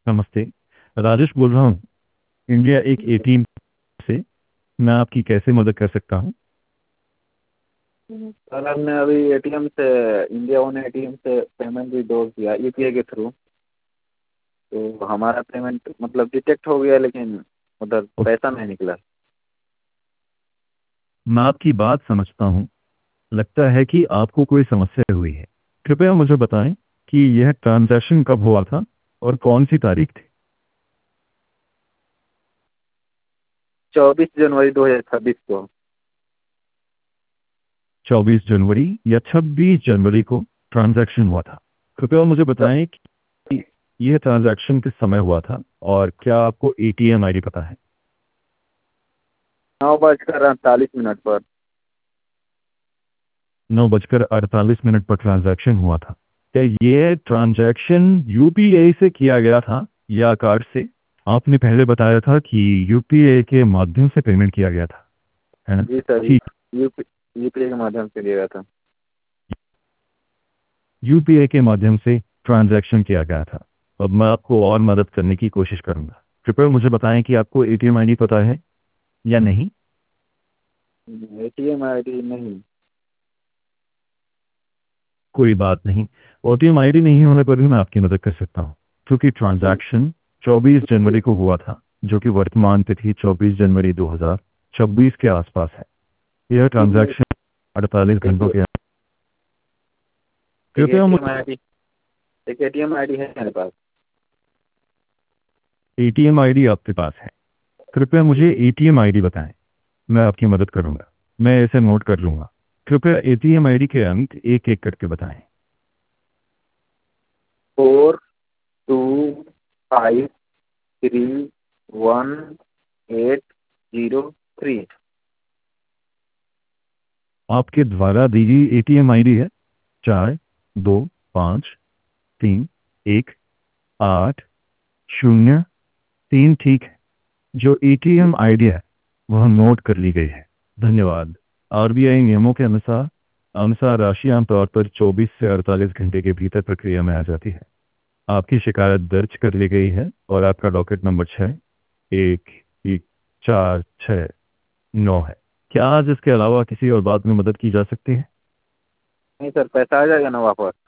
नमस्ते। राजेश बोल रहा हूँ, इंडिया एक एटीएम से। मैं आपकी कैसे मदद कर सकता हूँ? सर हमने अभी एटीएम से इंडिया वन एटीएम से पेमेंट भी दो किया यूपीआई के थ्रू। तो हमारा पेमेंट मतलब डिटेक्ट हो गया, लेकिन उधर उस- पैसा नहीं निकला। मैं आपकी बात समझता हूँ। लगता है कि आपको कोई समस्या हुई है। कृपया मुझे बताएं कि यह ट्रांजैक्शन कब हुआ था और कौन सी तारीख थी? 24 जनवरी 2026 को। 24 जनवरी या 26 जनवरी को ट्रांजैक्शन हुआ था। कृपया मुझे च- बताएं कि यह ट्रांजैक्शन किस समय हुआ था और क्या आपको एटीएम आईडी पता है? 9:48 पर। 9:48 पर ट्रांजैक्शन हुआ था। क्या ये ट्रांजैक्शन यूपीआई से किया गया था या कार्ड से? आपने पहले बताया था कि यूपीआई के माध्यम से पेमेंट किया गया था, है ना? जी सर, ठीक। यूपीआई के माध्यम से लिया था। यूपीआई के माध्यम से ट्रांजैक्शन किया गया था। अब मैं आपको और मदद करने की कोशिश करूंगा। कृपया मुझे बताएं कि आपको एटीएम आईडी पता है या नहीं? एटीएम आईडी नहीं। कोई बात नहीं। एटीएम आईडी नहीं होने पर भी मैं आपकी मदद कर सकता हूँ, क्योंकि जी। ट्रांजैक्शन 24 जनवरी को हुआ था, जो कि वर्तमान तिथि 24 जनवरी 2026 के आसपास है। यह एक ट्रांजैक्शन 48 घंटों के एक कृपया एटीएम मुझे आईडी एक एटीएम आईडी है मेरे पास। एटीएम आईडी आपके पास है? कृपया मुझे एटीएम आईडी बताएं। मैं आपकी मदद करूंगा। मैं इसे नोट कर लूंगा। कृपया एटीएम आईडी के अंक एक एक करके बताएं। 42531803। आपके द्वारा दी गई एटीएम आईडी है 42531803। ठीक है। जो एटीएम आईडी है वह नोट कर ली गई है। धन्यवाद। आरबीआई नियमों के अनुसार अनुसार राशि आमतौर पर 24 से 48 घंटे के भीतर प्रक्रिया में आ जाती है। आपकी शिकायत दर्ज कर ली गई है और आपका डॉकेट नंबर 611469 है। क्या आज इसके अलावा किसी और बात में मदद की जा सकती है? नहीं सर, पैसा आ जाएगा ना वापस?